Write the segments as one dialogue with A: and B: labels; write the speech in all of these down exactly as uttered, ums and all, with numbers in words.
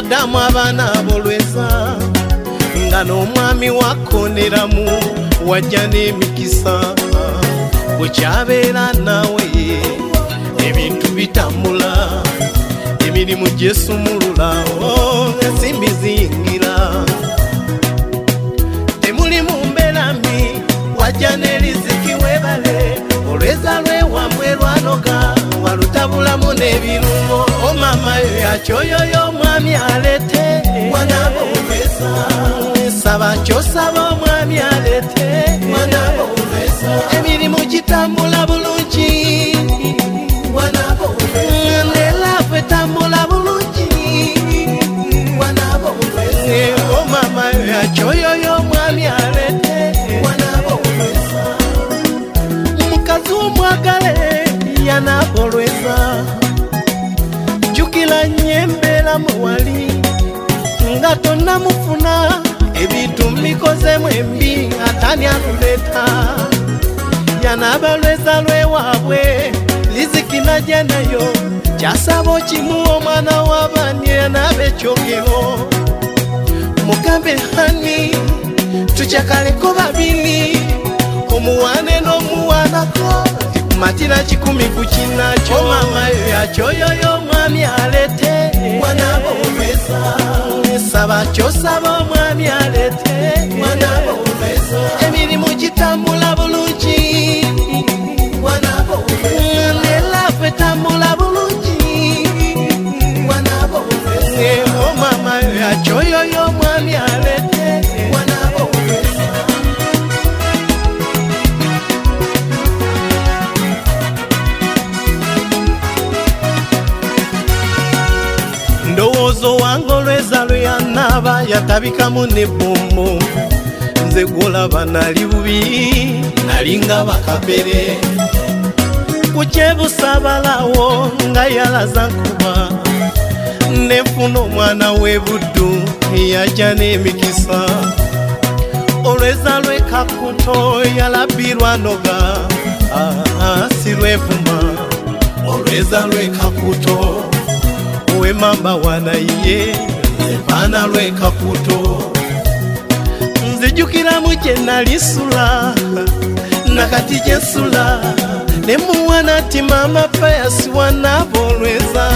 A: damu abana bolweza ngano mwami wakoneramu wajja n'emikisa bwekyabera nawe ebintu bitambula emirimu Yesu mulula ensimbi ziyingira temuli mu mbeera mbi wajja n'eriziki webale olweza lwe wamwe lwanoga walutabulamu n'ebirungo o mama yo yakyoyoyo omwami alete wanabo olweza saba kyosaba omwami alete wanabo olweza emirimu gitambula bulungi wanabo olweza n'elafu etambula bulungi wanabo olweza o mama yo yakyoyoyo omwami alete wanabo olweza mukazi omwagale yanabo olweza jukila nyembera mwali nga tonna mufuna ebintu mikoze mwembi atani aluleta yanaba lweza lwe wabwe liziki najja nayo kyasaba kimu omwana w'abanye yanabe kyogero mugambe hani tukyakaleko babiri omuwane n'omuwanako matira kikumi kukinakyo mama yo yakyoyoyo omwami alete wanabo olweza saba kyosaba omwami alete wanabo olweza emirimu gitambula bulungi wanabo olweza n'elafu etambula bulungi wanabo olweza o mama yo yakyoyoyo omwami alete wanabo olweza ndowoozo wange olweza lwe yanaba yatabikamu n'ebbomu nze gwolaba nali bubi nalinga bakapere kukyebusabalawo nga yalaza nkuba nefuna omwana w'ebuddu yajja n'emikisa olweza lwe kakuto yalabirwa noga si lwevuma olweza lwe kakuto we mamba wanaye bana lwe kakuto nzijukira muje nalisula nakati jesula ne muwana ti mama payasi wanabo olweza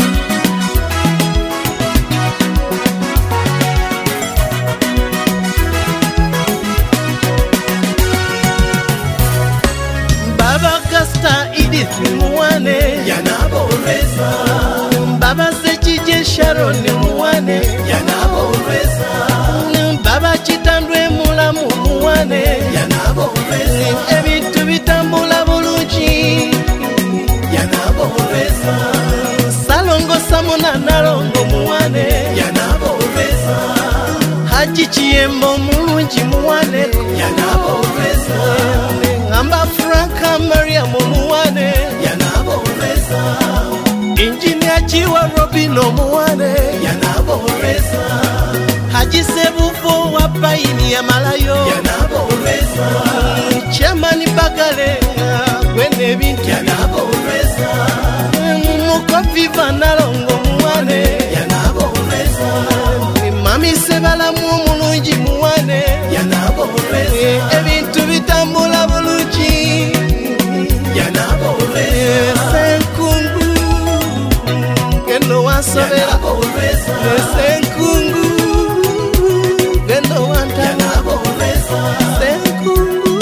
A: baba Gasta Edith muwane yanabo olweza baba Sekije Sharon muwane yanabo olweza baba Kitandwe mulamu muwane yanabo olweza ebintu bitambula bulungi yanabo olweza Salongo Samuna Nalongo muwane yanabo olweza Haji Chiyembo mulungi muwane yanabo olweza ngamba Franka Maria muwane yanabo olweza Engineer Chiwa Robino muwane yanabo olweza Haji Sebufo wa Paini ya Malayo yanabo olweza Chairman Bagale gwene bintu yanabo olweza Mukoviva Nalongo muwane yanabo olweza Mami Sebala mulungi muwane yanabo olweza ebintu bitambula bulungi yanabo olweza Senkungu gendo wasabera olweza Senkungu gendo wanta yanabo olweza Senkungu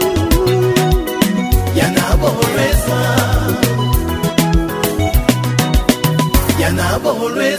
A: yanabo olweza yanabo olweza